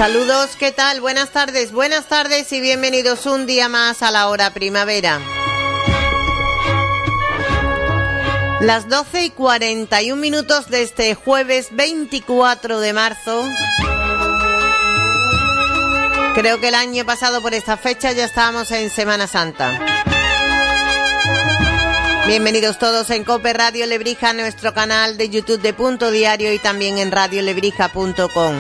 Saludos, ¿qué tal? Buenas tardes y bienvenidos un día más a la hora primavera. Las 12:41 de este jueves 24 de marzo. Creo que el año pasado por esta fecha ya estábamos en Semana Santa. Bienvenidos todos en COPE Radio Lebrija, nuestro canal de YouTube de Punto Diario y también en radiolebrija.com.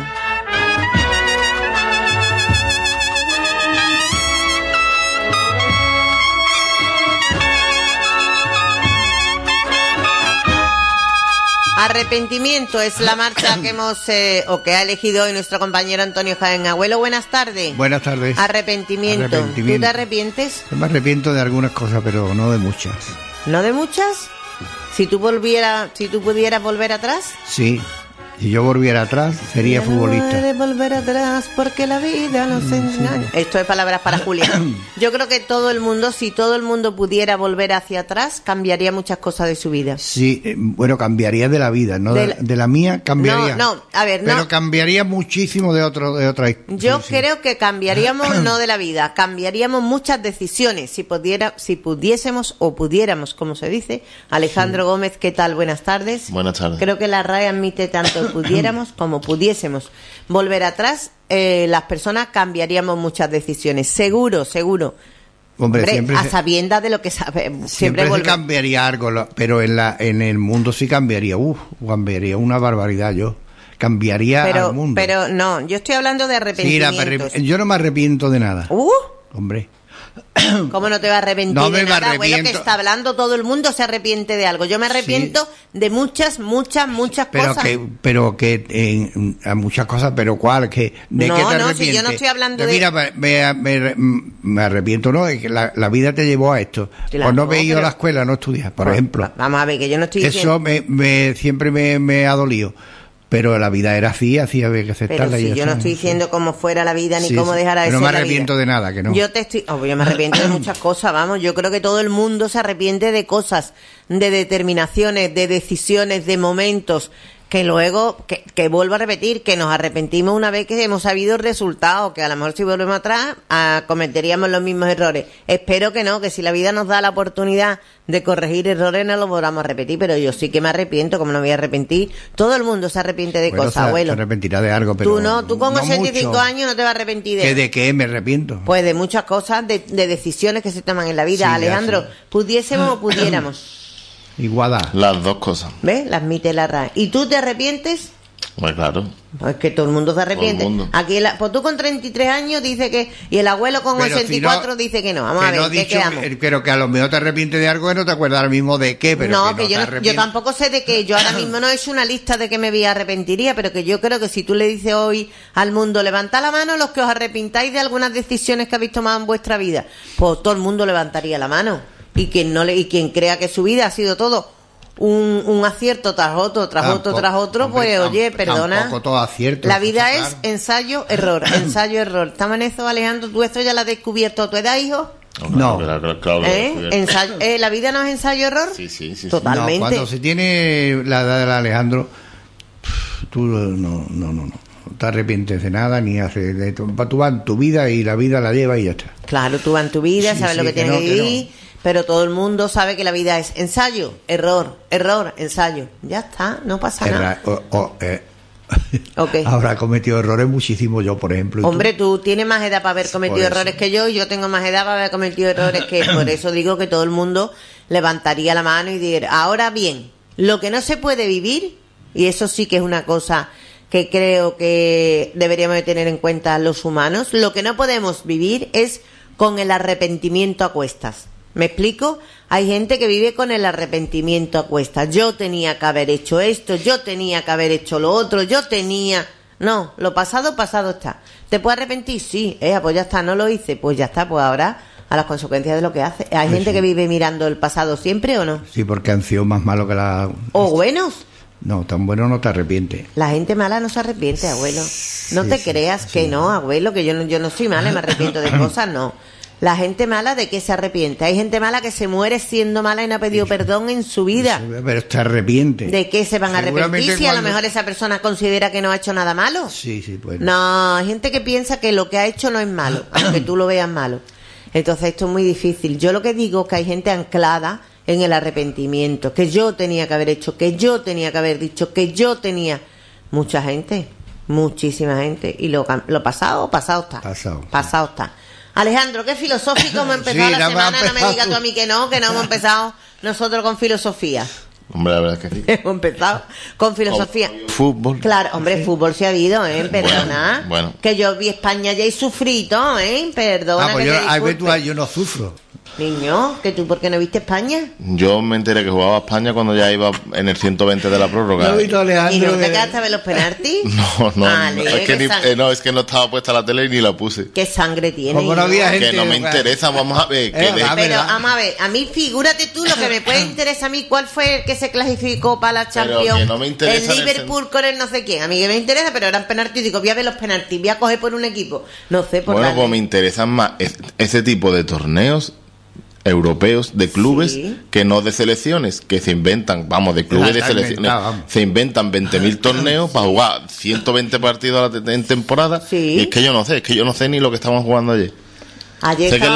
Arrepentimiento es la marcha que que ha elegido hoy nuestro compañero Antonio Jaén. Abuelo, buenas tardes. Buenas tardes. Arrepentimiento. ¿Tú te arrepientes? Yo me arrepiento de algunas cosas, pero no de muchas. ¿No de muchas? Si tú pudieras volver atrás. Sí. Si yo volviera atrás, sería futbolista. No puedes volver atrás porque la vida nos engaña. Esto es palabras para Julia. Yo creo que si todo el mundo pudiera volver hacia atrás, cambiaría muchas cosas de su vida. Sí, bueno, cambiaría de la vida, ¿no? De la mía cambiaría. Pero cambiaría muchísimo de otra. Yo creo que cambiaríamos no de la vida, cambiaríamos muchas decisiones. Si pudiésemos, como se dice. Alejandro Gómez, ¿qué tal? Buenas tardes. Buenas tardes. Creo que la RAE admite tanto pudiéramos como pudiésemos volver atrás, las personas cambiaríamos muchas decisiones, seguro. Hombre, siempre a sabiendas de lo que sabemos. Siempre se cambiaría algo, pero en el mundo sí cambiaría. Cambiaría una barbaridad yo. Cambiaría al mundo. Pero no, yo estoy hablando de arrepentimientos. Yo no me arrepiento de nada. Hombre. ¿Cómo no te vas a arrepentir de nada? Abuelo, que está hablando, todo el mundo se arrepiente de algo. Yo me arrepiento de muchas cosas. Pero a muchas cosas, pero ¿cuál? ¿De qué te arrepientes? Si yo no estoy hablando Mira, me arrepiento, ¿no? Es que la vida te llevó a esto. Claro, no he ido a la escuela, no estudias, por ejemplo. Vamos a ver, que yo no estoy diciendo... Eso siempre me ha dolido. Pero la vida era así había que aceptarla. Pero si yo no estoy diciendo cómo fuera la vida ni cómo dejara de ser la vida. No me arrepiento de nada, que no. Yo me arrepiento de muchas cosas, vamos. Yo creo que todo el mundo se arrepiente de cosas, de determinaciones, de decisiones, de momentos, que luego, que vuelvo a repetir, que nos arrepentimos una vez que hemos sabido el resultado, que a lo mejor si volvemos atrás cometeríamos los mismos errores. Espero que no, que si la vida nos da la oportunidad de corregir errores no los volvamos a repetir, pero yo sí que me arrepiento, como no me voy a arrepentir. Todo el mundo se arrepiente de cosas, abuelo. Se arrepentirá de algo, pero tú con 85 años no te vas a arrepentir de... ¿De qué me arrepiento? Pues de muchas cosas, de decisiones que se toman en la vida. Sí, Alejandro, pudiésemos o pudiéramos. Igualdad. Las dos cosas. ¿Ves? Las admite la RAE. ¿Y tú te arrepientes? Pues claro. Pues que todo el mundo se arrepiente. Aquí pues tú con 33 años dice que... Y el abuelo con 84 dice que no. Vamos a ver, ¿qué quedamos? Pero que a lo mejor te arrepientes de algo y no te acuerdas ahora mismo de qué. Pero no, que yo tampoco sé de qué. Yo ahora mismo no he hecho una lista de que me arrepentiría, pero que yo creo que si tú le dices hoy al mundo, levantad la mano los que os arrepintáis de algunas decisiones que habéis tomado en vuestra vida, pues todo el mundo levantaría la mano. Y quien crea que su vida ha sido todo un acierto tras otro, pues oye, perdona. Tampoco todo acierto. La vida es ensayo, error. ¿Estamos en eso, Alejandro? ¿Tú esto ya lo has descubierto a tu edad, hijo? No. Claro, ¿La vida no es ensayo-error? Sí. Totalmente. No, cuando se tiene la edad del Alejandro, tú no te arrepientes de nada, ni haces... Tú vas en tu vida y la vida la llevas y ya está. Claro, tú vas en tu vida, sabes lo que tienes que vivir... Pero todo el mundo sabe que la vida es ensayo, error, ensayo. Ya está, no pasa nada. Okay. Habrá cometido errores muchísimo yo, por ejemplo. Hombre, tú tienes más edad para haber cometido errores que yo, y yo tengo más edad para haber cometido errores que... Por eso digo que todo el mundo levantaría la mano y diría... Ahora bien, lo que no se puede vivir, y eso sí que es una cosa que creo que deberíamos de tener en cuenta los humanos, lo que no podemos vivir es con el arrepentimiento a cuestas. ¿Me explico? Hay gente que vive con el arrepentimiento a cuestas. Yo tenía que haber hecho esto, yo tenía que haber hecho lo otro, No, lo pasado está. ¿Te puedes arrepentir? Sí. Pues ya está, no lo hice. Pues ya está, pues ahora a las consecuencias de lo que hace. ¿Hay gente que vive mirando el pasado siempre o no? Sí, porque han sido más malos que la... ¿O buenos? No, tan bueno no te arrepientes. La gente mala no se arrepiente, abuelo. No te creas que no, abuelo, que yo no soy mala y me arrepiento de cosas, no. La gente mala, ¿de qué se arrepiente? Hay gente mala que se muere siendo mala y no ha pedido perdón en su vida. Pero te arrepiente. ¿De qué se van a arrepentir si a lo mejor esa persona considera que no ha hecho nada malo? Sí, pues. No, hay gente que piensa que lo que ha hecho no es malo, aunque tú lo veas malo. Entonces esto es muy difícil. Yo lo que digo es que hay gente anclada en el arrepentimiento, que yo tenía que haber hecho, que yo tenía que haber dicho, que yo tenía... Mucha gente, muchísima gente. Y lo pasado está. Pasado está. Alejandro, qué filosófico hemos empezado la semana. No me digas tú a mí que no hemos empezado nosotros con filosofía. Hombre, la verdad es que sí. Hemos empezado con filosofía. Fútbol. Claro, hombre, fútbol se ha habido, perdona. Bueno. Que yo vi España ya y sufrí todo, perdona. Pues yo no sufro. Niño, ¿que tú por qué no viste España? Yo me enteré que jugaba España cuando ya iba en el 120 de la prórroga. No he visto a Alejandro. ¿Y no te quedaste a ver los penaltis? No, Ale, es que no estaba puesta la tele y ni la puse. ¿Qué sangre tiene? Como no había gente, que no me interesa, vamos a ver. Pero vamos a ver, a mí figúrate tú lo que me puede interesar a mí, ¿cuál fue el que se clasificó para la Champions? Que no me interesa el Liverpool con el no sé quién. A mí que me interesa, pero eran penaltis, digo, voy a ver los penaltis, voy a coger por un equipo. No sé, por Bueno, pues me interesan más ese tipo de torneos europeos de clubes, sí, que no de selecciones, que se inventan, de clubes de selecciones, se inventan 20.000 torneos para jugar 120 partidos en temporada, sí, y es que yo no sé ni lo que estaban jugando ayer. Sé que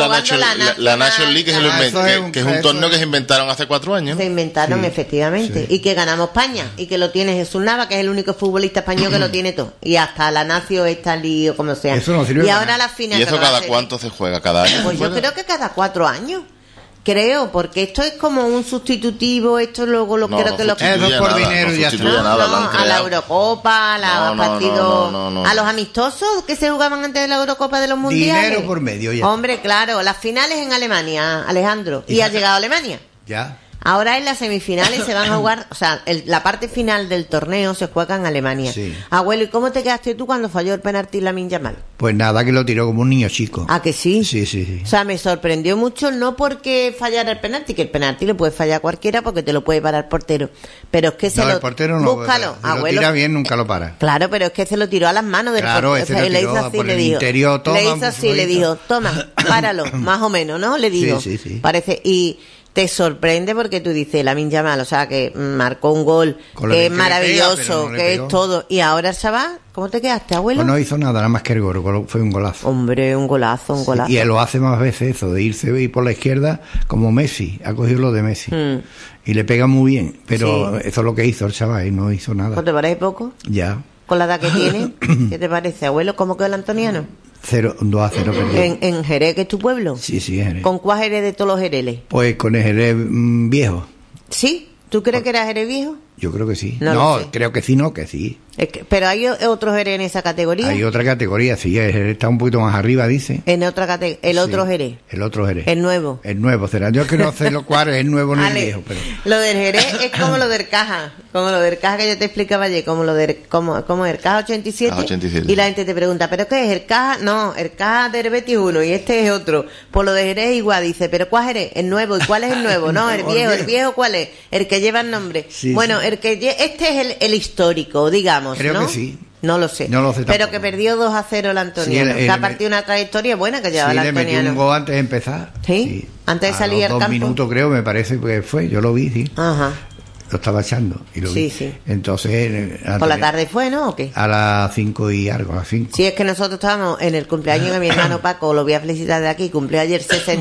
la National League que es un torneo que se inventaron hace 4 años, ¿no? Se inventaron, sí, efectivamente, sí, y que ganamos España, y que lo tiene Jesús Nava, que es el único futbolista español que lo tiene todo, y hasta la Nación está lío, como sea. Eso no sirve y ahora la final. ¿Y eso cada cuánto se juega? ¿Cada año? Pues yo creo que cada 4 años. Creo, porque esto es como un sustitutivo, esto luego lo creo que lo por dinero ya está. A la Eurocopa, a los partidos, a los amistosos que se jugaban antes de la Eurocopa de los mundiales. Dinero por medio ya. Hombre, claro, las finales en Alemania, Alejandro, y ha llegado a Alemania. Ya. Ahora en las semifinales se van a jugar, o sea, la parte final del torneo se juega en Alemania. Sí. Abuelo, ¿y cómo te quedaste tú cuando falló el penalti Lamine Yamal? Pues nada, que lo tiró como un niño chico. ¿Ah, que sí? Sí. O sea, me sorprendió mucho, no porque fallara el penalti, que el penalti lo puede fallar cualquiera porque te lo puede parar el portero. Pero es que el portero no. Búscalo, si abuelo. Lo tira bien, nunca lo para. Claro, pero es que se lo tiró a las manos del portero. O sea, le hizo así, le dijo. Interior, toma, le hizo así, le dijo, toma, páralo, más o menos, ¿no? Le digo. Sí. Parece, y te sorprende porque tú dices, Lamine Yamal, o sea, que marcó un gol, que es maravilloso, que es todo. Y ahora el chaval, ¿cómo te quedaste, abuelo? Pues no hizo nada más que el gol, fue un golazo. Hombre, un golazo. Sí, y él lo hace más veces eso, de irse y por la izquierda, como Messi, ha cogido lo de Messi. Y le pega muy bien, pero eso es lo que hizo el chaval, y no hizo nada. ¿No te parece poco? Ya. Con la edad que tiene, ¿qué te parece, abuelo? ¿Cómo quedó el antoniano? 2-0 perdió. ¿En Jerez, que es tu pueblo? Sí, Jerez. ¿Con cuál Jerez de todos los Jereles? Pues con el Jerez viejo. ¿Sí? ¿Tú crees que era Jerez viejo? Yo creo que sí. No creo que sí, que sí. Pero hay otros Jerez en esa categoría. Hay otra categoría, sí. El Jerez está un poquito más arriba, dice. En otra categoría. El otro Jerez. El otro Jerez. El nuevo. El nuevo será. Yo que no sé cuál es el nuevo ni el viejo. Pero... Lo del Jerez es como lo del Caja. Como lo del Caja que yo te explicaba ayer. Como lo del como el Caja 87. Y la gente te pregunta, ¿pero qué es el Caja? No, el Caja del Betis uno y este es otro. Por lo de Jerez igual. Dice, ¿pero cuál Jerez? El nuevo. ¿Y cuál es el nuevo? No, el viejo. ¿El viejo cuál es? El que lleva el nombre. Sí, bueno, el que este es el histórico, digamos, creo ¿no? Que sí. No lo sé. Pero que perdió 2-0 el antoniano. Que ha partido una trayectoria buena que llevaba el antoniano. Le metió un gol antes de empezar. ¿Sí? Antes de salir al campo. 2 minutos creo, me parece que fue. Yo lo vi, sí. Ajá. Lo estaba echando y lo vi. Sí. Entonces... ¿Por la tarde fue, no? ¿O qué? A las 5 y algo, a las 5. Sí, es que nosotros estábamos en el cumpleaños de mi hermano Paco, lo voy a felicitar de aquí, cumplió ayer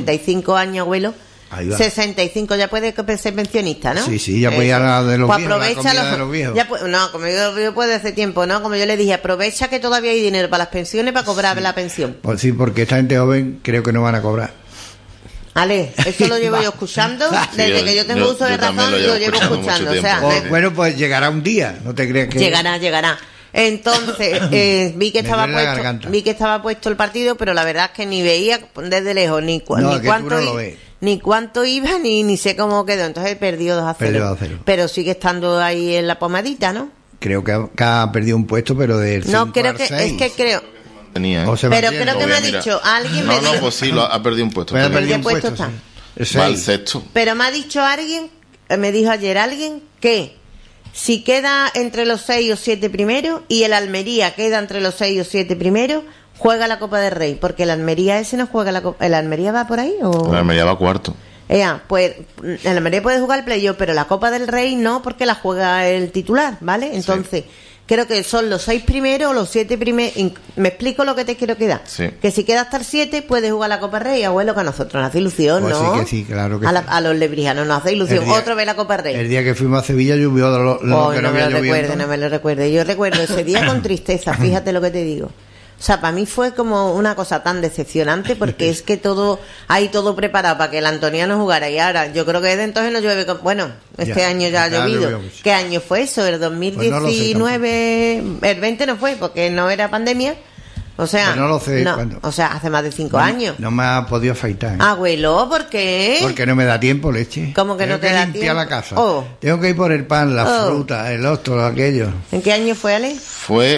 65 años, abuelo. 65, ya puede ser pensionista, ¿no? Sí, ya puede ir a la de los viejos, aprovecha la de los viejos. No, como yo puede hace tiempo, ¿no? Como yo le dije, aprovecha que todavía hay dinero para las pensiones para cobrar la pensión. Pues sí, porque esta gente joven creo que no van a cobrar. Ale, eso lo llevo yo escuchando desde que yo tengo uso de razón, lo llevo escuchando. O sea, bueno, pues llegará un día, no te creas que... Llegará. Entonces, vi que estaba puesto el partido, pero la verdad es que ni veía desde lejos ni cuánto iba ni sé cómo quedó. Entonces perdió 2-0. Pero sigue estando ahí en la pomadita, ¿no? Creo que ha perdido un puesto, pero del 5 No, creo al que 6. es que creo. Pero creo que me ha dicho alguien. No, pues sí, ha perdido un puesto. ¿Qué puesto está? Va al sexto. Pero me ha dicho alguien, me dijo ayer alguien que si queda entre los 6 o 7 primeros y el Almería queda entre los 6 o 7 primeros, juega la Copa del Rey, porque el Almería ese no juega la Copa. ¿El Almería va por ahí? ¿O? El Almería va cuarto. Pues el Almería puede jugar el playoff, pero la Copa del Rey no, porque la juega el titular, ¿vale? Entonces, creo que son los 6 primeros o los 7 primeros. Me explico lo que te quiero quedar. Sí. Que si queda hasta el 7, puedes jugar la Copa del Rey, abuelo, que a nosotros nos hace ilusión, pues ¿no? Sí, que sí, claro que a los lebrijanos nos hace ilusión. Otro ve la Copa del Rey. El día que fuimos a Sevilla llovió lo que no había llovido. No me lo recuerde. Yo recuerdo ese día con tristeza, fíjate lo que te digo. O sea, para mí fue como una cosa tan decepcionante, porque es que todo preparado para que el Antoniano jugara, y ahora yo creo que desde entonces no llueve. Bueno, año ya ha llovido. ¿Qué año fue eso? ¿El 2019? El 20 no fue, porque no era pandemia. O sea, pues no lo sé o sea, hace más de 5 años. No me ha podido afeitar. Abuelo, ¿por qué? Porque no me da tiempo, leche. ¿Cómo que no te da tiempo? Tengo que limpiar la casa. Tengo que ir por el pan, la fruta, el otro, aquello. ¿En qué año fue, Ale? Fue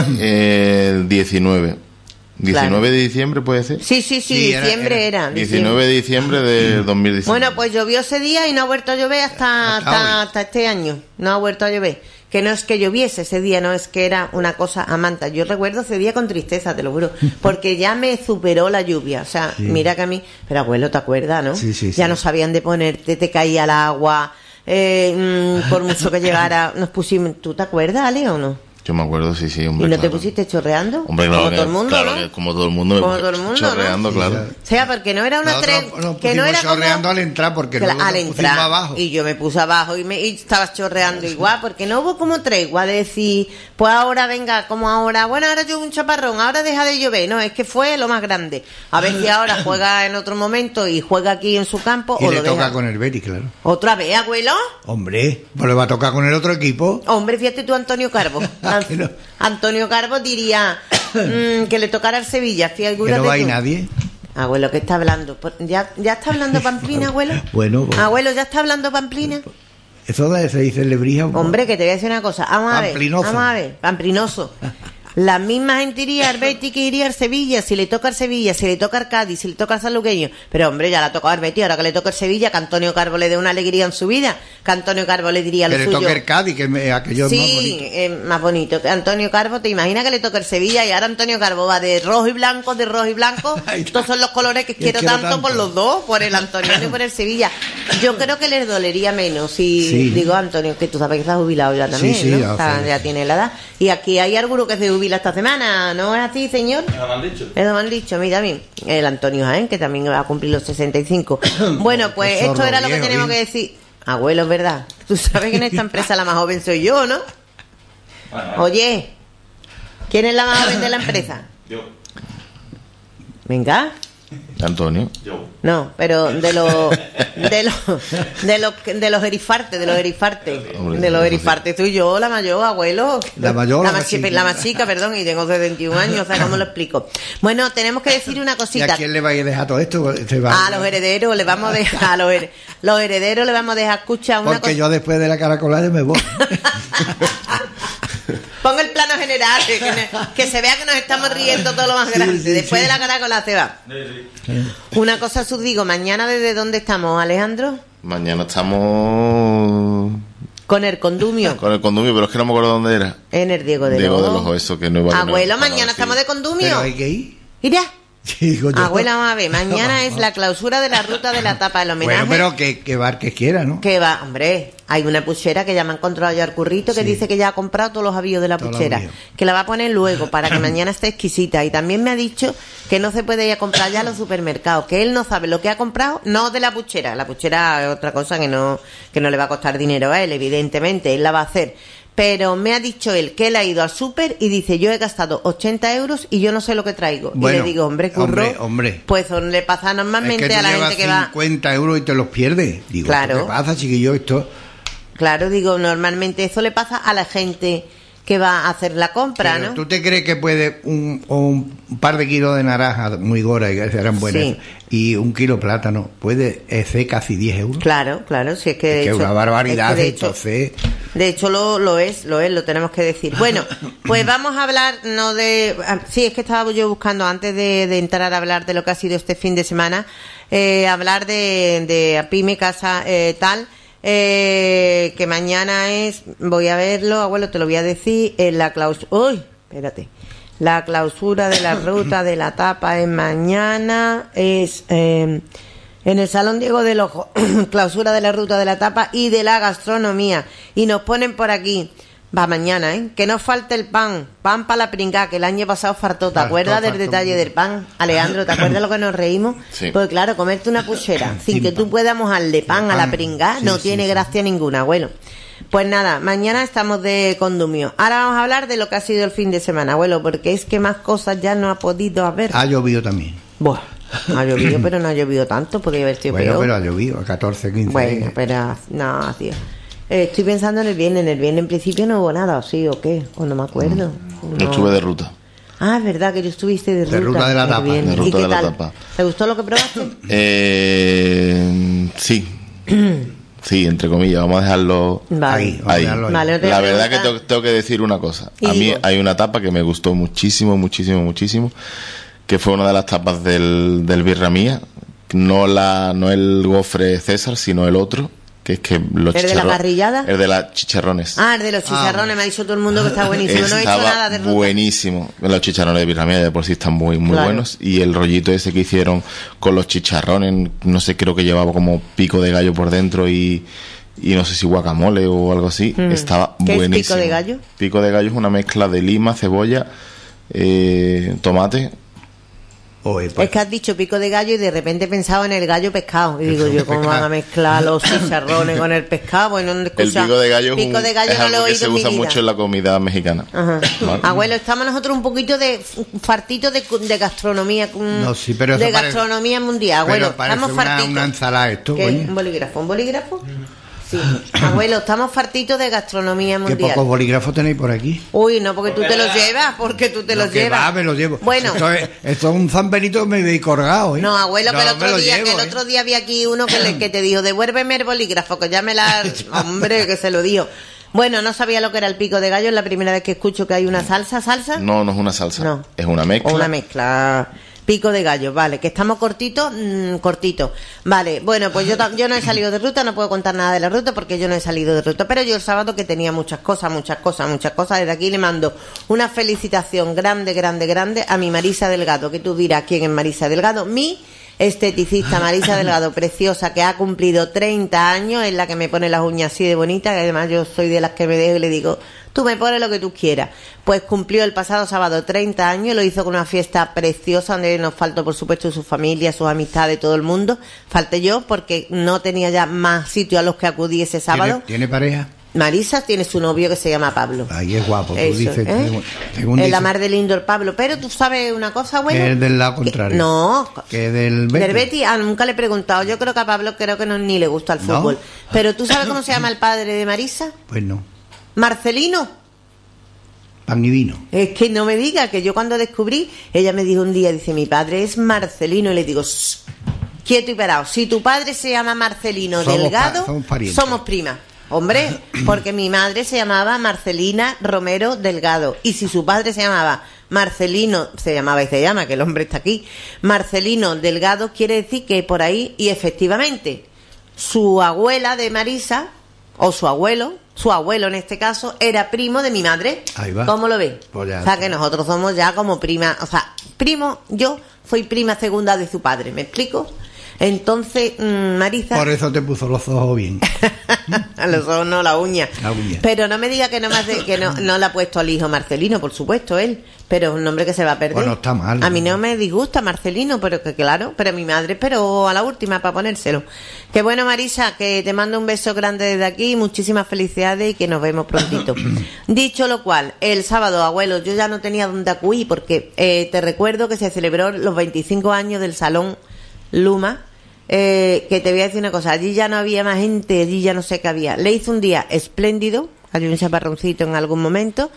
el 19. 19 de diciembre, ¿puede ser? Sí, diciembre era. 19 de diciembre de 2019. Bueno, pues llovió ese día y no ha vuelto a llover hasta este año. No ha vuelto a llover. Que no es que lloviese ese día, no es que era una cosa a manta. Yo recuerdo ese día con tristeza, te lo juro, porque ya me superó la lluvia. O sea, mira que a mí... Pero abuelo, ¿te acuerdas, no? Sí. Ya no sabían de ponerte, te caía el agua, por mucho que llegara, nos pusimos... ¿Tú te acuerdas, Ale, o no? Yo me acuerdo, sí, hombre. ¿Y no te pusiste chorreando? Hombre, claro, como todo el mundo, claro, ¿no? Como todo el mundo, chorreando, ¿no? claro. O sea, porque no era una que no era chorreando como... al entrar, porque no al entrar abajo. Y yo me puse abajo y estaba chorreando igual, porque no hubo como tregua de decir, pues ahora venga, como ahora, bueno, ahora llueve un chaparrón, ahora deja de llover. No, es que fue lo más grande. A ver si ahora juega en otro momento y juega aquí en su campo, y o le lo toca deja. Con el Betis, claro. ¿Otra vez, abuelo? Hombre, pues le va a tocar con el otro equipo. Hombre, fíjate tú, Antonio Carbo. Antonio Carbo diría que le tocara al Sevilla. Fíjate, que no va a ir nadie. Abuelo, ¿qué está hablando? ¿Ya está hablando Pamplina, abuelo? Bueno. Abuelo, ¿ya está hablando Pamplina? Eso se dice Lebrija. Hombre, que te voy a decir una cosa. Vamos a ver. Pamplinoso. La misma gente iría al Betis que iría al Sevilla, si le toca al Sevilla, si le toca al Cádiz, si le toca al Sanluqueño. Pero hombre, ya le ha tocado al Betis, ahora que le toca al Sevilla, que Antonio Carbo le dé una alegría en su vida, que Antonio Carbo le diría lo suyo. Que le toque el Cádiz, que aquello es más bonito. Sí, más bonito. Antonio Carbo, te imaginas que le toca el Sevilla y ahora Antonio Carbo va de rojo y blanco, Estos son los colores que quiero tanto por los dos, por el Antoniano y por el Sevilla. Yo creo que les dolería menos si digo, Antonio, que tú sabes que está jubilado ya también, ¿no? Ya tiene la edad. Y aquí hay alguno que se jubila esta semana, ¿no es así, señor? Eso me han dicho. Eso me han dicho, a mí también. El Antonio Jaén, que también va a cumplir los 65. Bueno, pues esto era lo que tenemos que decir. Abuelo, es verdad. Tú sabes que en esta empresa la más joven soy yo, ¿no? Oye, ¿quién es la más joven de la empresa? Yo. Antonio. Venga. No, pero de los erifartes, de los erifartes tú y yo, la mayor, abuelo. La más chica, perdón, y tengo 71 años, o sea, ¿cómo lo explico? Bueno, tenemos que decir una cosita. ¿Y a quién le vais a dejar todo esto? A los herederos le vamos a dejar, los herederos le vamos a dejar escuchar una cosa. Porque yo después de la caracolada me voy. Pon el plano general, que se vea que nos estamos riendo todo lo más grande. Después de la caracola se va. Una cosa os digo, mañana ¿desde dónde estamos, Alejandro? Mañana estamos... Con el condumio. Con el condumio, pero es que no me acuerdo dónde era. En el Diego de Ojo, eso que no iba a... Abuelo, mañana estamos de condumio. ¿Pero hay que ir? Mira. Abuela, vamos a ver, mañana es la clausura de la ruta de la tapa del homenaje. Bueno, pero que bar que quiera, ¿no? Que va, hombre, hay una puchera que ya me ha encontrado yo al currito que dice que ya ha comprado todos los avíos de la puchera, que la va a poner luego para que mañana esté exquisita. Y también me ha dicho que no se puede ir a comprar ya a los supermercados, que él no sabe lo que ha comprado, no de la puchera es otra cosa que no le va a costar dinero a él, evidentemente, él la va a hacer. Pero me ha dicho él que él ha ido al súper y dice, yo he gastado 80 euros y yo no sé lo que traigo. Bueno, y le digo, hombre, curro, hombre. Pues le pasa normalmente es que a la gente que va... 50 euros y te los pierdes. Digo, claro. ¿qué pasa, chiquillo? Esto... Claro, digo, normalmente eso le pasa a la gente que va a hacer la compra, pero, ¿no? ¿tú te crees que puede un par de kilos de naranja muy gordas y que serán buenas y un kilo de plátano puede ser casi 10 euros? Claro, si es que de hecho, una barbaridad, es que entonces... De hecho lo es, lo tenemos que decir. Bueno, pues vamos a hablar, no de... Sí, es que estaba yo buscando antes de entrar a hablar de lo que ha sido este fin de semana, hablar de Pyme Casa tal... que mañana es, voy a verlo, abuelo, te lo voy a decir, en la clausura. Uy, espérate. La clausura de la ruta de la tapa es mañana, es en el Salón Diego del Ojo, clausura de la ruta de la tapa y de la gastronomía. Y nos ponen por aquí, va mañana, que no falte el pan para la pringá, que el año pasado faltó. ¿Te acuerdas del detalle del pan? Alejandro, ¿te acuerdas lo que nos reímos? Sí. Pues claro, comerte una puchera sin que tú puedas mojarle pan a la pringá no tiene gracia ninguna, abuelo. Pues nada, mañana estamos de condumio. Ahora vamos a hablar de lo que ha sido el fin de semana, abuelo, porque es que más cosas ya no ha podido haber. Ha llovido también. Buah, ha llovido, pero no ha llovido tanto, podría haber sido peor. Pero ha llovido, a 14, 15 Bueno, días. pero no, tío. Estoy pensando en el viernes en principio no hubo nada, ¿o sí o qué? O no me acuerdo. Yo estuve de ruta. Ah, es verdad que yo estuviste de ruta. De ruta de la tapa. De ruta ¿Y qué de la tal? tapa. ¿Te gustó lo que probaste? Sí. Sí, entre comillas, vamos a dejarlo Vale. ahí. Vale, no te La voy a verdad que preguntar. tengo que decir una cosa. Y A mí digo. hay una tapa que me gustó muchísimo, que fue una de las tapas del Birra Mía. No el gofre César, sino el otro, que es que los ¿El de la parrillada? El de las chicharrones. Ah, el de los chicharrones, me ha dicho todo el mundo que está buenísimo. No he hecho Estaba nada de ruta. buenísimo. Los chicharrones de Birra Mía de por sí están muy Claro. buenos. Y el rollito ese que hicieron con los chicharrones, no sé, creo que llevaba como pico de gallo por dentro y no sé si guacamole o algo así. Estaba ¿Qué es buenísimo. pico de gallo? Pico de gallo es una mezcla de lima, cebolla, tomate. Pues, Es que has dicho pico de gallo y de repente he pensado en el gallo pescado. Y digo yo, ¿cómo van a mezclar los chicharrones con el pescado? Bueno, ¿dónde El escucha? pico de gallo, Pico de gallo es no lo he algo que oído se en mi usa vida. mucho en la comida mexicana. Ajá. ¿Vale? Abuelo, estamos nosotros un poquito de fartito de gastronomía. No, sí, pero eso de parece- gastronomía mundial, abuelo. pero parece Estamos fartitos. una ensalada esto, ¿Qué? coño. ¿Un bolígrafo? ¿Un bolígrafo? Sí. Abuelo, estamos fartitos de gastronomía ¿Qué mundial. pocos bolígrafos tenéis por aquí? Uy, no, porque tú te los llevas, porque tú te No, los que llevas. va, me los llevo. Bueno. Esto es un zambenito que me veis colgado, ¿eh? No, abuelo, que el me otro lo día, llevo, que el ¿eh? otro día había aquí uno que te dijo, devuélveme el bolígrafo, que ya me la... Hombre, que se lo dio. Bueno, no sabía lo que era el pico de gallo, es la primera vez que escucho que hay una salsa. No, no es una salsa. No. Es una mezcla. O una mezcla. Pico de gallo, vale, que estamos cortitos, cortito. Vale, bueno, pues yo no he salido de ruta, no puedo contar nada de la ruta porque yo no he salido de ruta, pero yo el sábado que tenía muchas cosas, desde aquí le mando una felicitación grande a mi Marisa Delgado, que tú dirás quién es Marisa Delgado, mi esteticista Marisa Delgado, preciosa, que ha cumplido 30 años, es la que me pone las uñas así de bonita, que además yo soy de las que me dejo y le digo, tú me pones lo que tú quieras. Pues cumplió el pasado sábado 30 años, lo hizo con una fiesta preciosa, donde nos faltó, por supuesto, su familia, sus amistades, todo el mundo. Falté yo, porque no tenía ya más sitios a los que acudí ese sábado. ¿Tiene pareja? Marisa tiene su novio que se llama Pablo. Ahí es guapo, tú Eso, dices. ¿eh? Según Es dices, la mar del lindo el Pablo. Pero tú sabes una cosa, abuelo. que es del lado contrario. No. Que es del Betis. Del Betis, nunca le he preguntado. Yo creo que a Pablo ni le gusta el ¿No? fútbol. Pero ¿tú sabes cómo se llama el padre de Marisa? Pues no. Marcelino. Pan y vino. Es que no me diga que yo cuando descubrí, ella me dijo un día, dice, mi padre es Marcelino, y le digo, "Shh, quieto y parado, si tu padre se llama Marcelino Somos Delgado, somos parientes. somos primas. Hombre, porque mi madre se llamaba Marcelina Romero Delgado, y si su padre se llamaba Marcelino, se llamaba y se llama, que el hombre está aquí, Marcelino Delgado, quiere decir que por ahí, y efectivamente, su abuela de Marisa, o su abuelo en este caso, era primo de mi madre. Ahí va. ¿Cómo lo ves? Pues ya O sea, está. que nosotros somos ya como prima, o sea, yo soy prima segunda de su padre, ¿me explico? Entonces, Marisa... Por eso te puso los ojos bien. A los ojos no, la uña. La uña. Pero no me diga que no le ha puesto al hijo Marcelino, por supuesto, él. Pero es un nombre que se va a perder. Pues no está mal, A mí ¿no? no me disgusta Marcelino, pero que claro, pero mi madre esperó a la última para ponérselo. Que bueno, Marisa, que te mando un beso grande desde aquí, muchísimas felicidades y que nos vemos prontito. Dicho lo cual, el sábado, abuelo, yo ya no tenía dónde acudir porque te recuerdo que se celebró los 25 años del Salón Luma. Que te voy a decir una cosa, allí ya no había más gente, allí ya no sé qué había. Le hizo un día espléndido, hay un chaparroncito en algún momento.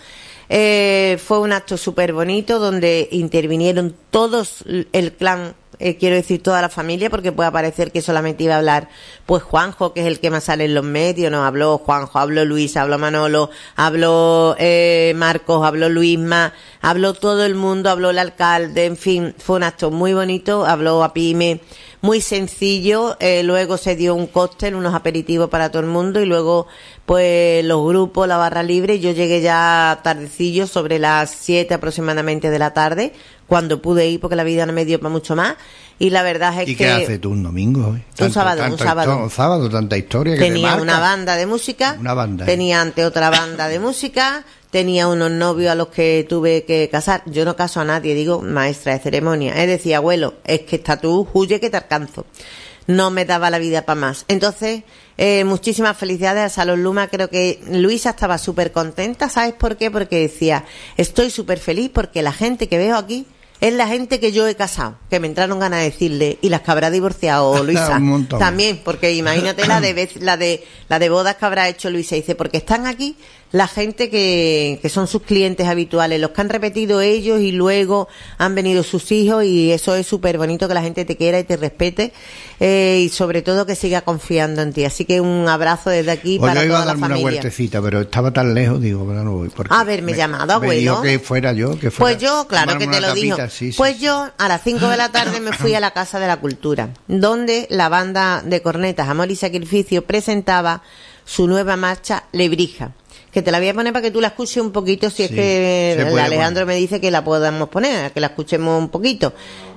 Fue un acto súper bonito donde intervinieron todos el clan, quiero decir toda la familia, porque puede parecer que solamente iba a hablar pues Juanjo, que es el que más sale en los medios. No habló Juanjo, habló Luis, habló Manolo, habló Marcos, habló Luisma, habló todo el mundo, habló el alcalde, en fin, fue un acto muy bonito, habló a Pyme. muy sencillo. Luego se dio un cóctel, unos aperitivos para todo el mundo, y luego pues los grupos, la barra libre. Yo llegué ya tardecillo, sobre las 7 aproximadamente de la tarde, cuando pude ir, porque la vida no me dio para mucho más. Y la verdad es que... ¿Y qué haces tú un domingo? Un sábado, tanta historia que tenía una banda de música, tenía ante otra banda de música, tenía unos novios a los que tuve que casar. Yo no caso a nadie, digo maestra de ceremonia. Es decir, abuelo, es que está tú, huye que te alcanzo. No me daba la vida para más. Entonces, muchísimas felicidades al Salón Luma. Creo que Luisa estaba súper contenta. ¿Sabes por qué? Porque decía, estoy súper feliz porque la gente que veo aquí es la gente que yo he casado, que me entraron ganas de decirle, y las que habrá divorciado Luisa también, porque imagínate la de bodas que habrá hecho Luisa. Dice, porque están aquí la gente que son sus clientes habituales, los que han repetido ellos y luego han venido sus hijos, y eso es súper bonito, que la gente te quiera y te respete, y sobre todo que siga confiando en ti. Así que un abrazo desde aquí para toda la familia. Yo iba a darme una vueltecita, pero estaba tan lejos, digo, pero no voy. Haberme llamado, abuelo. Me dijo que fuera yo, que fuera. Pues yo, claro que te lo digo. Sí, pues yo a las 5 de la tarde me fui a la Casa de la Cultura, donde la banda de cornetas Amor y Sacrificio presentaba su nueva marcha Lebrija, que te la voy a poner para que tú la escuches un poquito, si es que el Alejandro me dice que la podamos poner, que la escuchemos un poquito.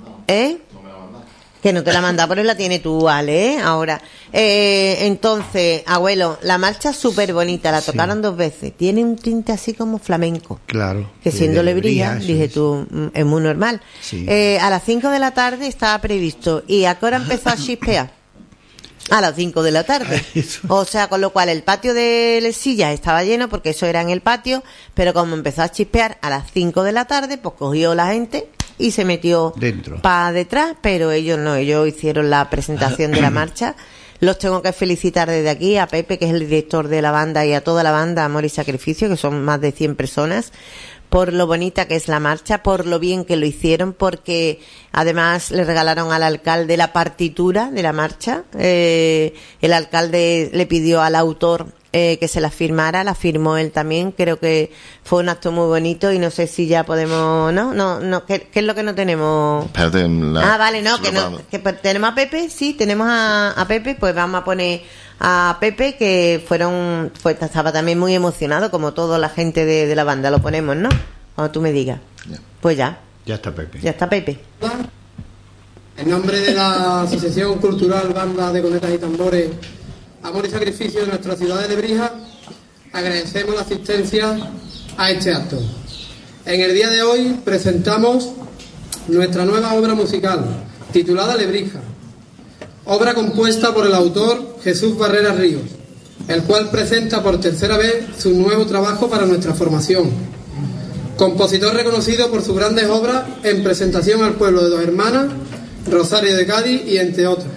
Que no te la manda, pero la tiene tú, Ale, ahora. Entonces, abuelo, la marcha es súper bonita, la tocaron 2 veces. Tiene un tinte así como flamenco. Claro. Que siendo Lebrija, dije tú, es muy normal. Sí. A las 5 de la tarde estaba previsto. ¿Y a qué hora empezó a chispear? A las 5 de la tarde. O sea, con lo cual el patio de sillas estaba lleno, porque eso era en el patio, pero como empezó a chispear a las 5 de la tarde, pues cogió la gente y se metió para detrás, pero ellos no, ellos hicieron la presentación de la marcha. Los tengo que felicitar desde aquí, a Pepe, que es el director de la banda, y a toda la banda Amor y Sacrificio, que son más de 100 personas, por lo bonita que es la marcha, por lo bien que lo hicieron, porque además le regalaron al alcalde la partitura de la marcha. El alcalde le pidió al autor que se la firmara, la firmó él también. Creo que fue un acto muy bonito, y no sé si ya podemos, no, ¿qué es lo que no tenemos? Espérate, vale, que tenemos a Pepe, sí, tenemos a Pepe, pues vamos a poner a Pepe, que estaba también muy emocionado, como toda la gente de la banda. Lo ponemos, ¿no? Cuando tú me digas. Ya. Pues ya. Ya está Pepe. Ya está Pepe. En nombre de la Asociación Cultural Banda de Cornetas y Tambores Amor y Sacrificio de nuestra ciudad de Lebrija, agradecemos la asistencia a este acto. En el día de hoy presentamos nuestra nueva obra musical, titulada Lebrija, obra compuesta por el autor Jesús Barrera Ríos, el cual presenta por tercera vez su nuevo trabajo para nuestra formación. Compositor reconocido por sus grandes obras en presentación al pueblo de Dos Hermanas, Rosario de Cádiz y entre otros.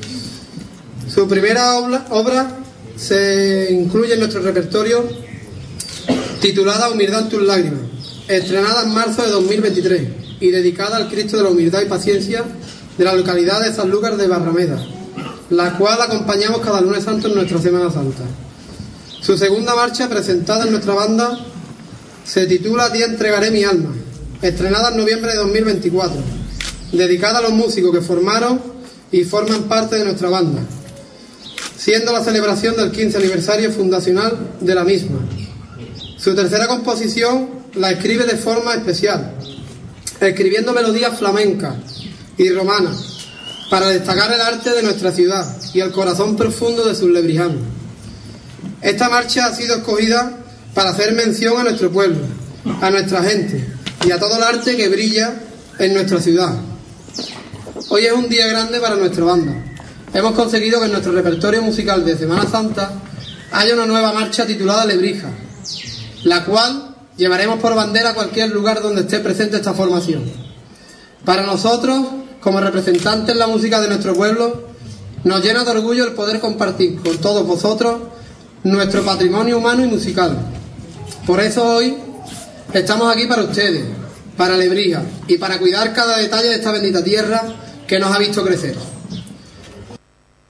Su primera obra se incluye en nuestro repertorio, titulada Humildad en tus lágrimas, estrenada en marzo de 2023 y dedicada al Cristo de la Humildad y Paciencia de la localidad de Sanlúcar de Barrameda, la cual acompañamos cada lunes santo en nuestra Semana Santa. Su segunda marcha, presentada en nuestra banda, se titula Te entregaré mi alma, estrenada en noviembre de 2024, dedicada a los músicos que formaron y forman parte de nuestra banda, siendo la celebración del 15 aniversario fundacional de la misma. Su tercera composición la escribe de forma especial, escribiendo melodías flamencas y romanas, para destacar el arte de nuestra ciudad y el corazón profundo de sus lebrijanos. Esta marcha ha sido escogida para hacer mención a nuestro pueblo, a nuestra gente y a todo el arte que brilla en nuestra ciudad. Hoy es un día grande para nuestra banda. Hemos conseguido que en nuestro repertorio musical de Semana Santa haya una nueva marcha titulada Lebrija, la cual llevaremos por bandera a cualquier lugar donde esté presente esta formación. Para nosotros, como representantes de la música de nuestro pueblo, nos llena de orgullo el poder compartir con todos vosotros nuestro patrimonio humano y musical. Por eso hoy estamos aquí para ustedes, para Lebrija, y para cuidar cada detalle de esta bendita tierra que nos ha visto crecer.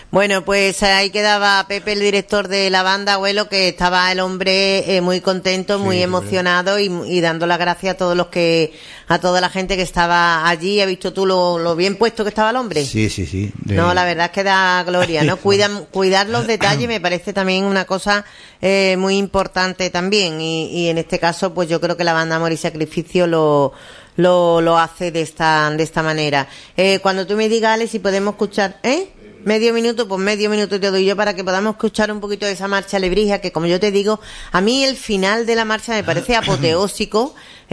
Bueno, pues ahí quedaba Pepe, el director de la banda, abuelo, que estaba el hombre muy contento, muy emocionado y dando las gracias a toda la gente que estaba allí. ¿Has visto tú lo bien puesto que estaba el hombre? Sí. No, la verdad es que da gloria, ¿no? Cuidar los detalles me parece también una cosa muy importante también. Y en este caso, pues yo creo que la banda Amor y Sacrificio lo hace de esta manera. Cuando tú me digas, Ale, si podemos escuchar, medio minuto, pues medio minuto te doy yo para que podamos escuchar un poquito de esa marcha Lebrija, que como yo te digo, a mí el final de la marcha me parece apoteósico,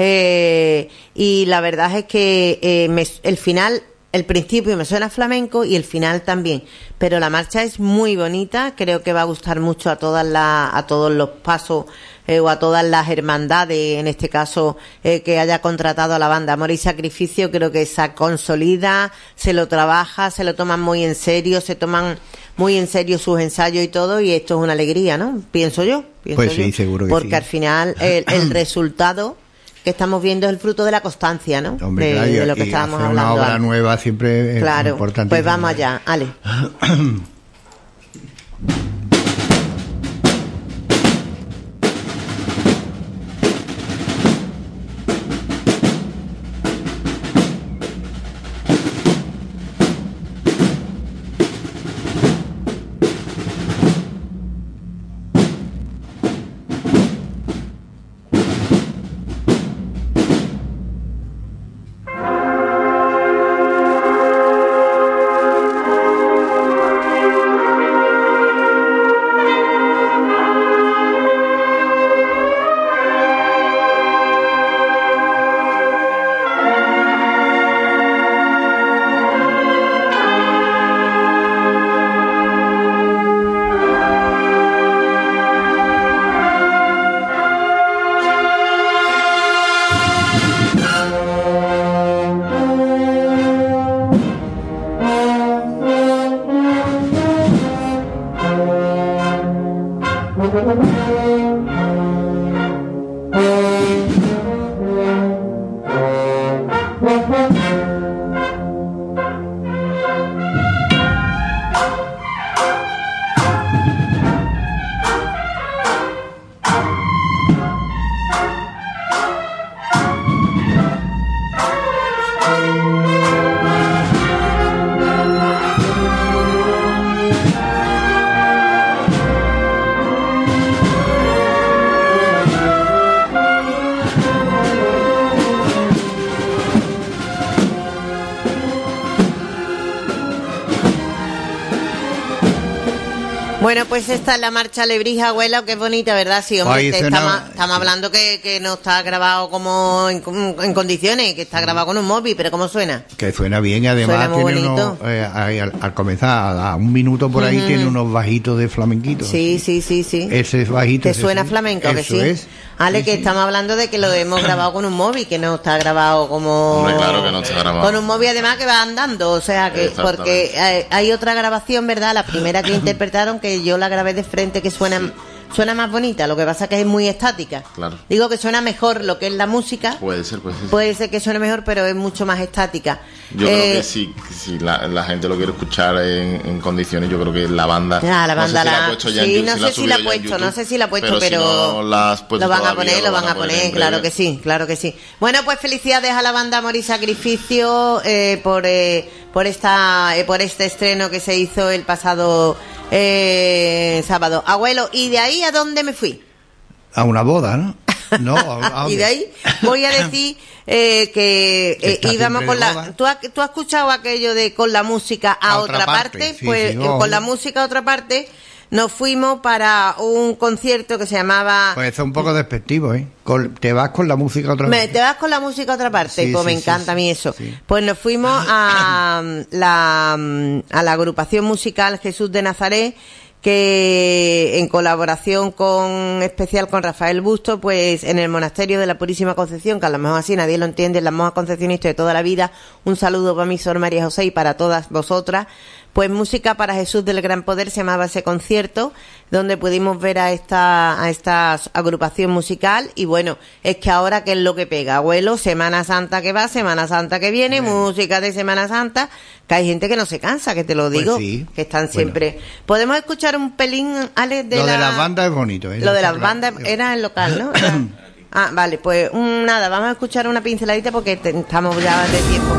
y la verdad es que el final, el principio me suena flamenco y el final también, pero la marcha es muy bonita, creo que va a gustar mucho a todos los pasos o a todas las hermandades, en este caso, que haya contratado a la banda Amor y Sacrificio. Creo que se consolida, se lo trabaja, se lo toman muy en serio, se toman muy en serio sus ensayos y todo, y esto es una alegría, ¿no? Pienso yo. Sí, seguro que porque sí. Porque al final el resultado que estamos viendo es el fruto de la constancia, ¿no? Hombre, claro, de lo que estábamos hablando. Una obra nueva siempre es importante. Pues vamos allá, Ale. Bueno, pues esta es la marcha Lebrija, abuela, que es bonita, ¿verdad? Sí, hombre, estamos hablando que no está grabado como en condiciones, que está grabado con un móvil, pero ¿cómo suena? Que suena bien, además tiene unos, al comenzar, a un minuto por ahí, tiene unos bajitos de flamenquito. Sí. Ese es bajito. ¿Te suena flamenco? Eso que sí. Es. Ale, sí, que sí. estamos hablando de que lo hemos grabado con un móvil, que no está grabado como... Hombre, claro que no está grabado. Con un móvil además que va andando, o sea que... Porque hay otra grabación, ¿verdad? La primera que interpretaron, que yo la grabé de frente, que suena más bonita, lo que pasa que es muy estática. Claro. Digo que suena mejor lo que es la música. Puede ser. Puede ser que suene mejor, pero es mucho más estática. Yo creo que si la gente lo quiere escuchar en condiciones, yo creo que la banda... la banda no sé si la ha puesto no sé si la ha puesto, pero si no la has puesto lo van a poner, claro que sí. Bueno, pues felicidades a la banda Amor y Sacrificio por este estreno que se hizo el pasado sábado. Abuelo, ¿y de ahí a dónde me fui? A una boda, ¿no? No, y de ahí voy a decir que íbamos con la... ¿Tú has escuchado aquello de con la música a otra parte? Sí, pues con la música a otra parte nos fuimos para un concierto que se llamaba... Pues eso es un poco despectivo, ¿eh? Te vas con la música a otra parte. Te vas con la música a otra parte, me encanta a mí eso. Sí. Pues nos fuimos a la agrupación musical Jesús de Nazaret, que en colaboración especial con Rafael Busto, pues en el monasterio de la Purísima Concepción, que a lo mejor así nadie lo entiende, las monjas concepcionistas de toda la vida, un saludo para mi Sor María José y para todas vosotras, Pues Música para Jesús del Gran Poder se llamaba ese concierto, donde pudimos ver a esta agrupación musical. Y bueno, es que ahora, ¿qué es lo que pega, abuelo? Semana Santa que va, Semana Santa que viene, música de Semana Santa, que hay gente que no se cansa, que te lo digo, pues sí. Que están siempre... ¿Podemos escuchar un pelín, Alex, de lo de las bandas es bonito, Lo de las bandas era el local, ¿no? Ah, vale, pues nada, vamos a escuchar una pinceladita porque estamos ya de tiempo.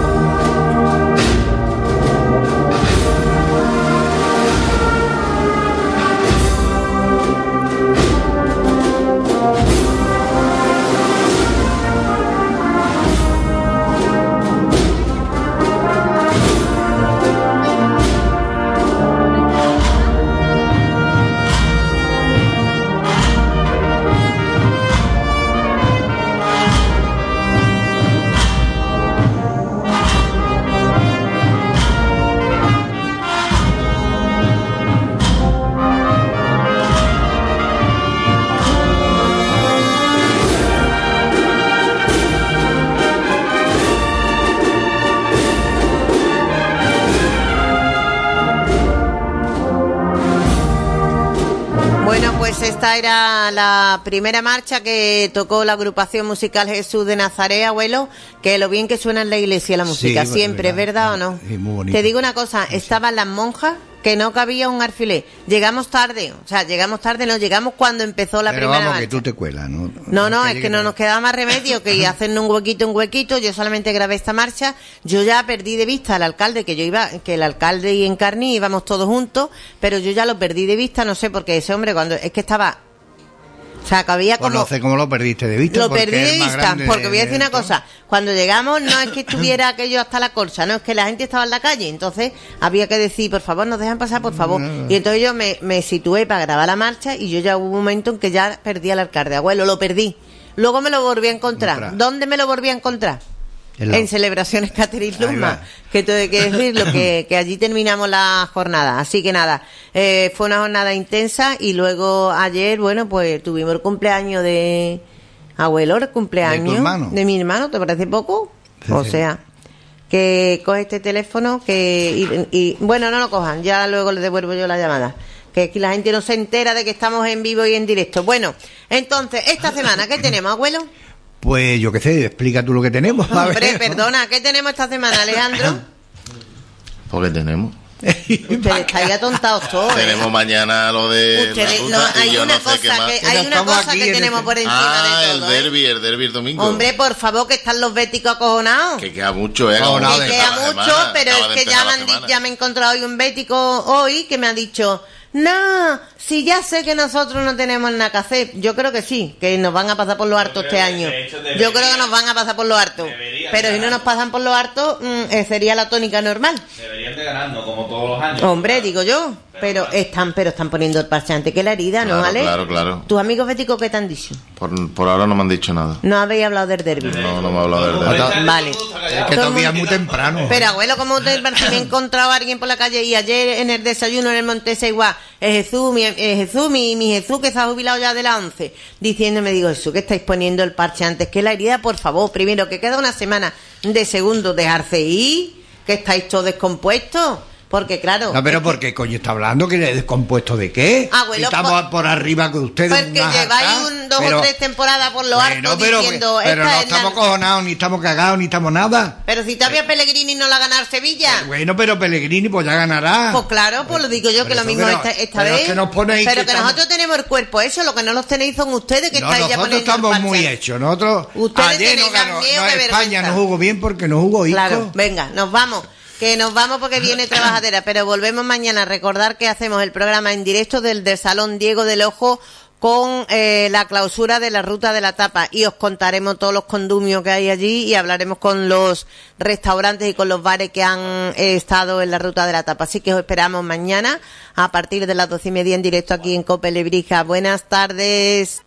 Esta era la primera marcha que tocó la agrupación musical Jesús de Nazaret, abuelo, que lo bien que suena en la iglesia la música, sí, siempre, ¿es verdad o no? Es muy bonito. Te digo una cosa, estaban las monjas que no cabía un alfiler. Llegamos tarde, llegamos cuando empezó la primera marcha. Que tú te cuelas, ¿no? No, es que no nos quedaba más remedio que hacernos un huequito. Yo solamente grabé esta marcha. Yo ya perdí de vista al alcalde, que el alcalde y Encarni íbamos todos juntos, pero yo ya lo perdí de vista, no sé, porque ese hombre es que estaba... O sea, que había como... no sé cómo lo perdiste de vista. Lo perdí de vista, porque voy a decir una cosa. Cuando llegamos, no es que estuviera aquello hasta la colcha, no, es que la gente estaba en la calle. Entonces, había que decir, por favor, nos dejan pasar, por favor. Y entonces yo me situé para grabar la marcha y yo ya hubo un momento en que ya perdí al alcalde. Abuelo, lo perdí. Luego me lo volví a encontrar. ¿Dónde me lo volví a encontrar? En Celebraciones Catherine Luma, que todo hay que decirlo, que allí terminamos la jornada. Así que nada, fue una jornada intensa y luego ayer, bueno, pues tuvimos el cumpleaños de abuelo, el cumpleaños de mi hermano, ¿te parece poco? Sí, o sea, que coge este teléfono y bueno, no lo cojan, ya luego le devuelvo yo la llamada. Que aquí la gente no se entera de que estamos en vivo y en directo. Bueno, entonces, esta semana, ¿qué tenemos, abuelo? Pues yo qué sé, explica tú lo que tenemos. Hombre, perdona, ¿qué tenemos esta semana, Alejandro? ¿Por qué tenemos? Ustedes estáis atontados todos. Tenemos mañana lo de ustedes, no, hay una cosa que tenemos por encima de todo. El derbi el domingo. Hombre, por favor, que están los béticos acojonados. Que queda mucho, que queda mucho, pero es que ya me he encontrado hoy un bético hoy que me ha dicho... No, si ya sé que nosotros no tenemos nada que hacer. Yo creo que sí, que nos van a pasar por lo harto este año. Yo creo que nos van a pasar por lo harto. Pero si no nos pasan por lo harto, sería la tónica normal. Deberían de ganar, ¿no? Como todos los años. Hombre, digo yo. Pero están poniendo el parche antes que la herida, ¿no, ¿vale? Claro. ¿Tus amigos béticos qué te han dicho? Por ahora no me han dicho nada. ¿No habéis hablado del derbi? No me ha hablado del derbi. Vale. Es que todavía es muy temprano. Pero, abuelo, ¿cómo te me he encontrado a alguien por la calle? Y ayer en el desayuno en el Montesa igual, Jesús, mi Jesús, que se ha jubilado ya de la 11, diciéndome, digo, Jesús, que estáis poniendo el parche antes que la herida, por favor, primero, que queda una semana, de segundo, dejarse ir, que estáis todos descompuestos. Porque claro... No, pero ¿por qué coño está hablando? ¿Que descompuesto de qué? Abuelo, estamos por arriba con ustedes. Porque lleváis 2 o 3 temporadas por lo harto diciendo... Pero no estamos cojonados, ni estamos cagados, ni estamos nada. Pero si todavía Pellegrini no la ha ganado Sevilla. Bueno, pero Pellegrini pues ya ganará. Pues claro, pues lo digo yo, que lo mismo esta vez. Que nos ponéis pero que nosotros tenemos el cuerpo eso, lo que no los tenéis son ustedes que estáis ya poniendo... Nosotros estamos muy hechos. Nosotros ayer no ganó, España no jugó bien porque no jugó Isco. Claro, venga, nos vamos. Que nos vamos porque viene trabajadera, pero volvemos mañana a recordar que hacemos el programa en directo del Salón Diego del Ojo con la clausura de la Ruta de la Tapa y os contaremos todos los condumios que hay allí y hablaremos con los restaurantes y con los bares que han estado en la Ruta de la Tapa. Así que os esperamos mañana a partir de las 12:30 en directo aquí en COPE Lebrija. Buenas tardes.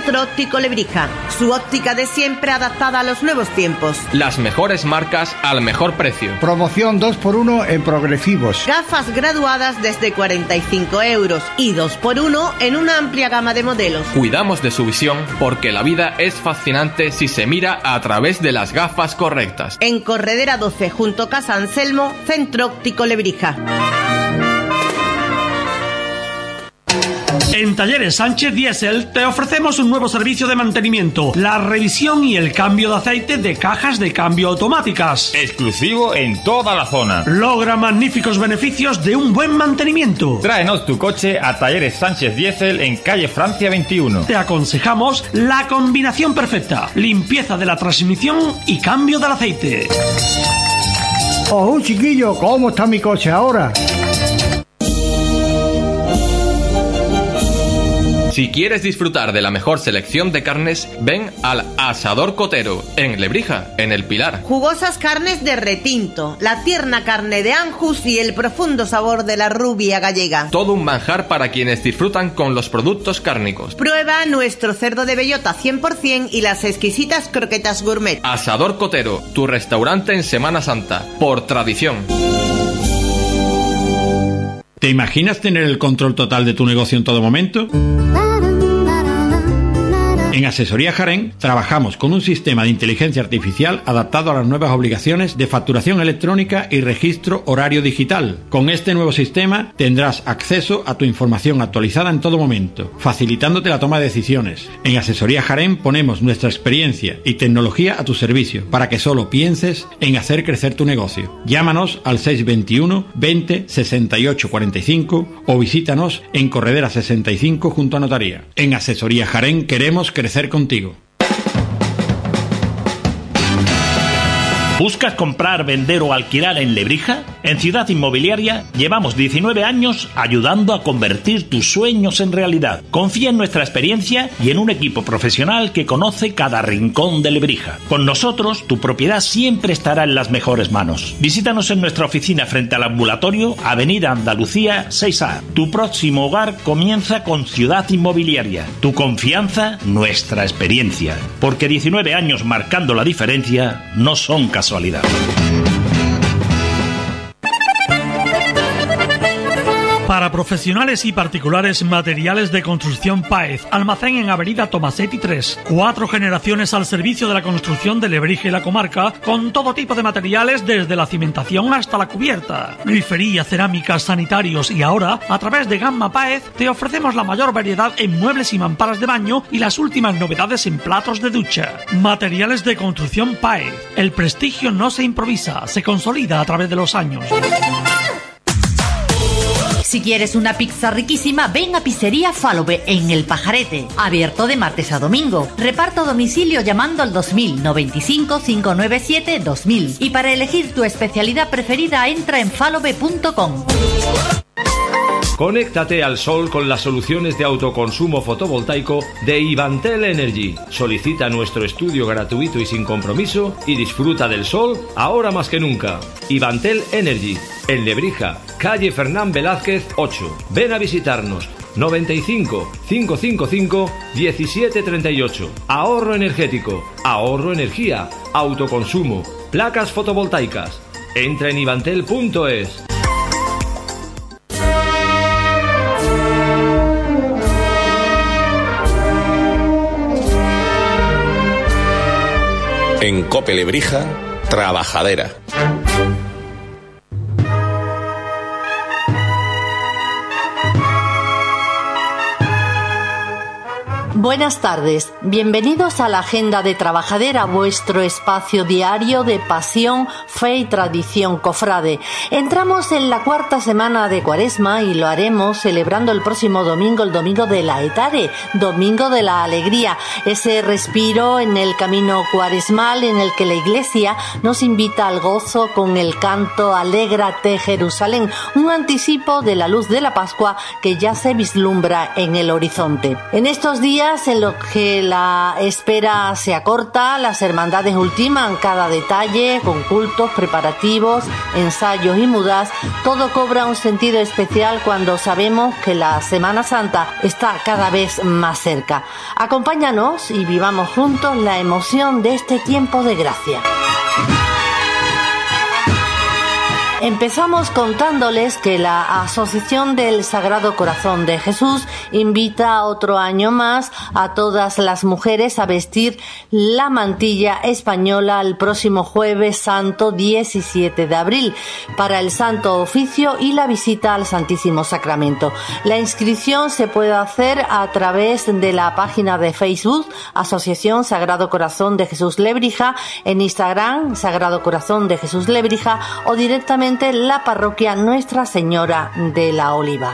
Centro Óptico Lebrija. Su óptica de siempre adaptada a los nuevos tiempos. Las mejores marcas al mejor precio. Promoción 2x1 en progresivos. Gafas graduadas desde 45 € y 2x1 en una amplia gama de modelos. Cuidamos de su visión porque la vida es fascinante si se mira a través de las gafas correctas. En Corredera 12, junto a Casa Anselmo, Centro Óptico Lebrija. En Talleres Sánchez Diesel te ofrecemos un nuevo servicio de mantenimiento, la revisión y el cambio de aceite de cajas de cambio automáticas. Exclusivo en toda la zona. Logra magníficos beneficios de un buen mantenimiento. Tráenos tu coche a Talleres Sánchez Diesel en calle Francia 21. Te aconsejamos la combinación perfecta: limpieza de la transmisión y cambio del aceite. ¡Oh, chiquillo! ¿Cómo está mi coche ahora? Si quieres disfrutar de la mejor selección de carnes, ven al Asador Cotero, en Lebrija, en El Pilar. Jugosas carnes de retinto, la tierna carne de Anjus y el profundo sabor de la rubia gallega. Todo un manjar para quienes disfrutan con los productos cárnicos. Prueba nuestro cerdo de bellota 100% y las exquisitas croquetas gourmet. Asador Cotero, tu restaurante en Semana Santa, por tradición. ¿Te imaginas tener el control total de tu negocio en todo momento? En Asesoría Jaén trabajamos con un sistema de inteligencia artificial adaptado a las nuevas obligaciones de facturación electrónica y registro horario digital. Con este nuevo sistema tendrás acceso a tu información actualizada en todo momento, facilitándote la toma de decisiones. En Asesoría Jaén ponemos nuestra experiencia y tecnología a tu servicio para que solo pienses en hacer crecer tu negocio. Llámanos al 621 20 68 45 o visítanos en Corredera 65 junto a Notaría. En Asesoría Jaén queremos crecer contigo. ¿Buscas comprar, vender o alquilar en Lebrija? En Ciudad Inmobiliaria llevamos 19 años ayudando a convertir tus sueños en realidad. Confía en nuestra experiencia y en un equipo profesional que conoce cada rincón de Lebrija. Con nosotros, tu propiedad siempre estará en las mejores manos. Visítanos en nuestra oficina frente al ambulatorio, Avenida Andalucía 6A. Tu próximo hogar comienza con Ciudad Inmobiliaria. Tu confianza, nuestra experiencia. Porque 19 años marcando la diferencia no son casualidad. Para profesionales y particulares, materiales de construcción Páez. Almacén en Avenida Tomasetti 3. 4 generaciones al servicio de la construcción de Lebrija y la comarca, con todo tipo de materiales desde la cimentación hasta la cubierta. Grifería, cerámicas, sanitarios y ahora, a través de Gamma Páez, te ofrecemos la mayor variedad en muebles y mamparas de baño y las últimas novedades en platos de ducha. Materiales de construcción Páez. El prestigio no se improvisa, se consolida a través de los años. Si quieres una pizza riquísima, ven a Pizzería Falobe en El Pajarete. Abierto de martes a domingo. Reparto a domicilio llamando al 2000 95 597 2000. Y para elegir tu especialidad preferida, entra en falobe.com. Conéctate al sol con las soluciones de autoconsumo fotovoltaico de Ivantel Energy. Solicita nuestro estudio gratuito y sin compromiso y disfruta del sol ahora más que nunca. Ivantel Energy, en Lebrija, calle Fernán Velázquez 8. Ven a visitarnos. 95 555 1738. Ahorro energético, ahorro energía, autoconsumo, placas fotovoltaicas. Entra en ivantel.es. En Cope Lebrija, Trabajadera. Buenas tardes, bienvenidos a la Agenda de Trabajadera, vuestro espacio diario de pasión, fe y tradición cofrade. Entramos en la 4ª semana de Cuaresma y lo haremos celebrando el próximo domingo, el domingo de la Etare, domingo de la alegría, ese respiro en el camino cuaresmal en el que la Iglesia nos invita al gozo con el canto Alégrate Jerusalén, un anticipo de la luz de la Pascua que ya se vislumbra en el horizonte. En estos días días en los que la espera se acorta, las hermandades ultiman cada detalle con cultos, preparativos, ensayos y mudas. Todo cobra un sentido especial cuando sabemos que la Semana Santa está cada vez más cerca. Acompáñanos y vivamos juntos la emoción de este tiempo de gracia. Empezamos contándoles que la Asociación del Sagrado Corazón de Jesús invita otro año más a todas las mujeres a vestir la mantilla española el próximo Jueves Santo 17 de abril para el Santo Oficio y la visita al Santísimo Sacramento. La inscripción se puede hacer a través de la página de Facebook Asociación Sagrado Corazón de Jesús Lebrija, en Instagram Sagrado Corazón de Jesús Lebrija o directamente la parroquia Nuestra Señora de la Oliva.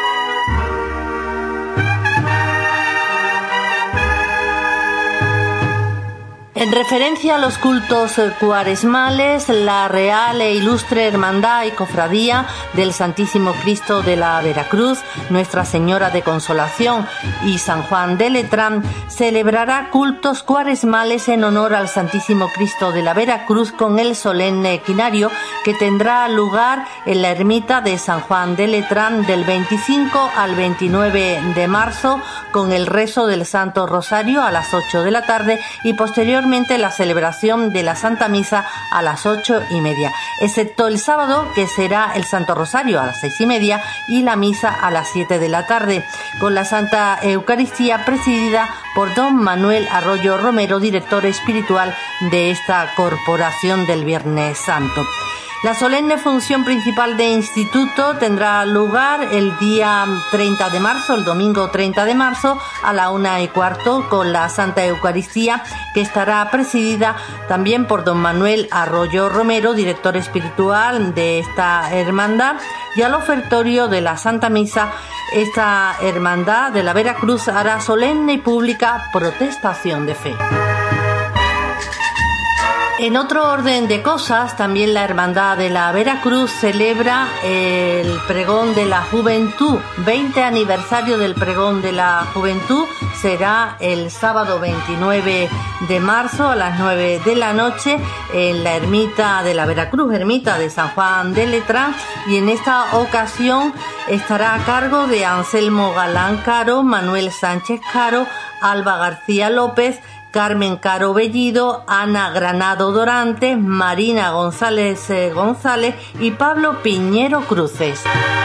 En referencia a los cultos cuaresmales, la Real e Ilustre Hermandad y Cofradía del Santísimo Cristo de la Veracruz, Nuestra Señora de Consolación y San Juan de Letrán celebrará cultos cuaresmales en honor al Santísimo Cristo de la Veracruz con el solemne equinario que tendrá lugar en la ermita de San Juan de Letrán del 25 al 29 de marzo con el rezo del Santo Rosario a las 8 de la tarde y posteriormente la celebración de la Santa Misa a las 8:30, excepto el sábado, que será el Santo Rosario a las 6:30 y la Misa a las 7 de la tarde, con la Santa Eucaristía presidida por don Manuel Arroyo Romero, director espiritual de esta corporación del Viernes Santo. La solemne función principal de instituto tendrá lugar el día 30 de marzo, el domingo 30 de marzo, a la 1:15, con la Santa Eucaristía, que estará presidida también por don Manuel Arroyo Romero, director espiritual de esta hermandad, y al ofertorio de la Santa Misa, esta hermandad de la Veracruz hará solemne y pública protestación de fe. En otro orden de cosas, también la Hermandad de la Veracruz celebra el Pregón de la Juventud. 20 aniversario del Pregón de la Juventud será el sábado 29 de marzo a las 9 de la noche en la ermita de la Veracruz, ermita de San Juan de Letrán, y en esta ocasión estará a cargo de Anselmo Galán Caro, Manuel Sánchez Caro, Alba García López, Carmen Caro Bellido, Ana Granado Dorantes, Marina González González y Pablo Piñero Cruces.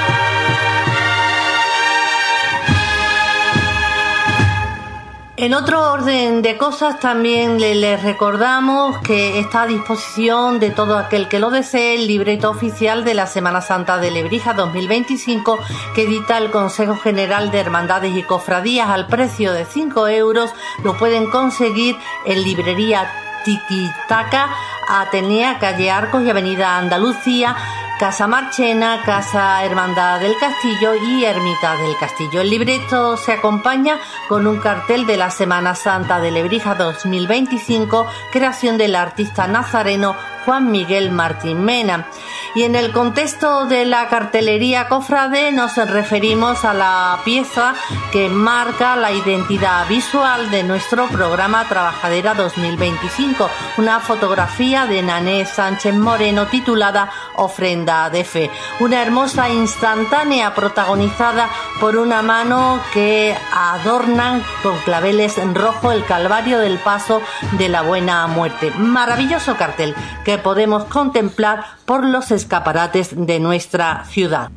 En otro orden de cosas, también les recordamos que está a disposición de todo aquel que lo desee el libreto oficial de la Semana Santa de Lebrija 2025 que edita el Consejo General de Hermandades y Cofradías al precio de 5 euros. Lo pueden conseguir en librería Tiquitaca, Atenea, calle Arcos y avenida Andalucía, Casa Marchena, Casa Hermandad del Castillo y Ermita del Castillo. El libreto se acompaña con un cartel de la Semana Santa de Lebrija 2025, creación del artista nazareno Juan Miguel Martín Mena. Y en el contexto de la cartelería cofrade nos referimos a la pieza que marca la identidad visual de nuestro programa Trabajadera 2025, una fotografía de Nané Sánchez Moreno titulada Ofrenda de Fe, una hermosa instantánea protagonizada por una mano que adornan con claveles en rojo el Calvario del Paso de la Buena Muerte. Maravilloso cartel que podemos contemplar por los escaparates de nuestra ciudad.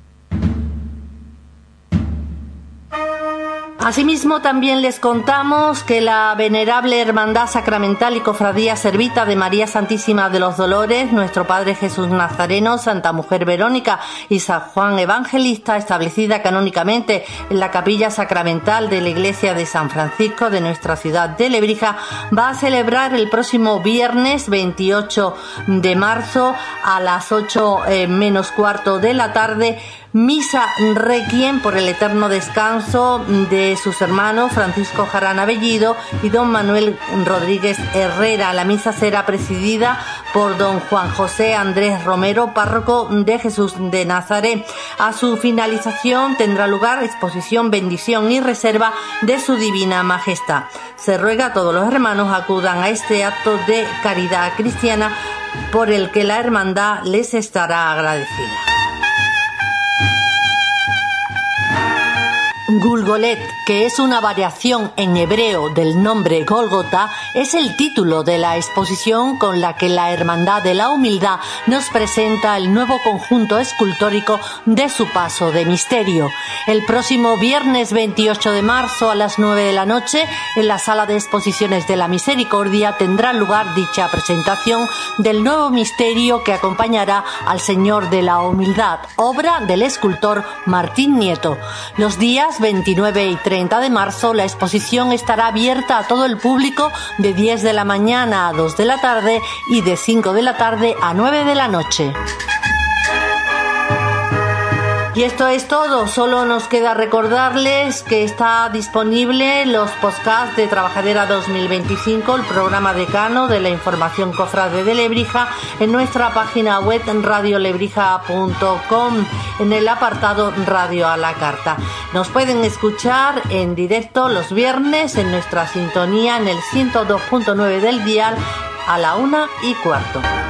Asimismo, también les contamos que la venerable Hermandad Sacramental y Cofradía Servita de María Santísima de los Dolores, Nuestro Padre Jesús Nazareno, Santa Mujer Verónica y San Juan Evangelista, establecida canónicamente en la Capilla Sacramental de la Iglesia de San Francisco de nuestra ciudad de Lebrija, va a celebrar el próximo viernes 28 de marzo a las 8 menos cuarto de la tarde Misa requiem por el eterno descanso de sus hermanos Francisco Jarana Bellido y don Manuel Rodríguez Herrera. La misa será presidida por don Juan José Andrés Romero, párroco de Jesús de Nazaret. A su finalización tendrá lugar exposición, bendición y reserva de su divina majestad. Se ruega a todos los hermanos acudan a este acto de caridad cristiana por el que la hermandad les estará agradecida. Gulgolet, que es una variación en hebreo del nombre Gólgota, es el título de la exposición con la que la Hermandad de la Humildad nos presenta el nuevo conjunto escultórico de su paso de misterio. El próximo viernes 28 de marzo a las 9 de la noche, en la Sala de Exposiciones de la Misericordia, tendrá lugar dicha presentación del nuevo misterio que acompañará al Señor de la Humildad, obra del escultor Martín Nieto. Los días 29 y 30 de marzo la exposición estará abierta a todo el público de 10 de la mañana a 2 de la tarde y de 5 de la tarde a 9 de la noche. Y esto es todo, solo nos queda recordarles que está disponible los podcasts de Trabajadera 2025, el programa decano de la información cofrade de Lebrija, en nuestra página web radiolebrija.com, en el apartado Radio a la Carta. Nos pueden escuchar en directo los viernes en nuestra sintonía en el 102.9 del dial a la 1:15.